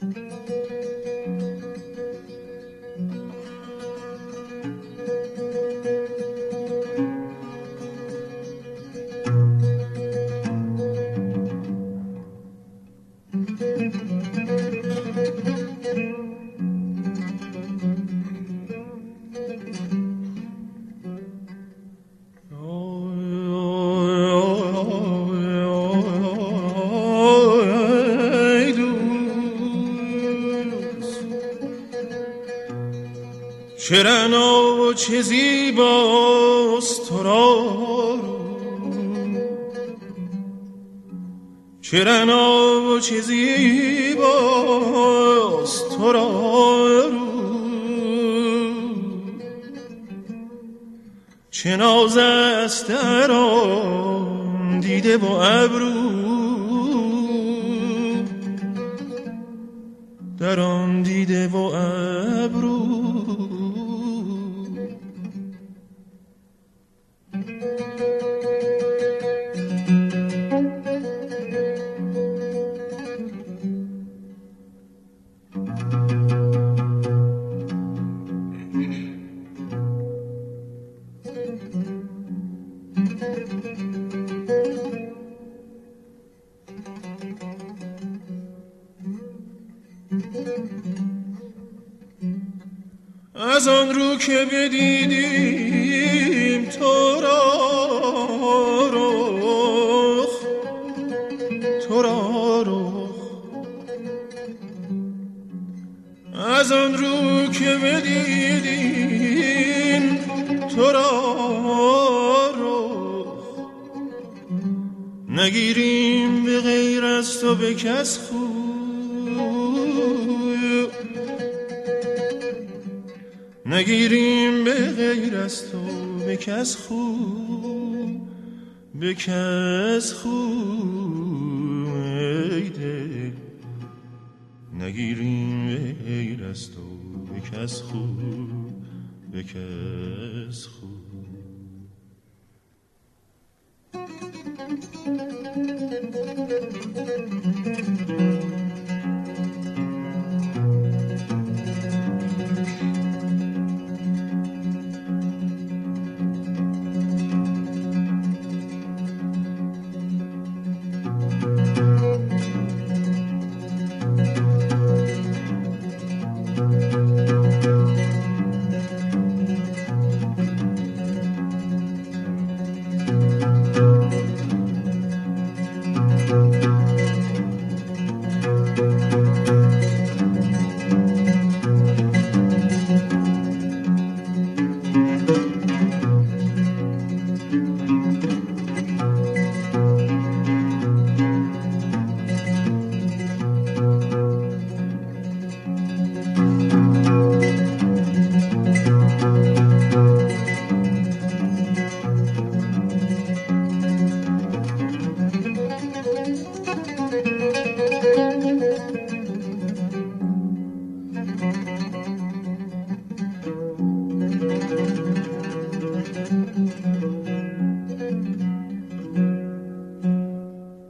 چه رعنا و چه زیباست تو را، چه رعنا و چه زیباست تو را، چه ناز است در آن دیده و ابرو، در آن دیده و ابرو. از آن رو که بدیدیم تو را رخ، تو را رخ، از آن رو که بدیدیم تو را رخ، نگیریم به غیر از تو به کس خوب، نگیریم به غیر از تو به کس خوب، به کس خوب ای دل، نگیریم به غیر از تو به کس خوب، به کس خوب.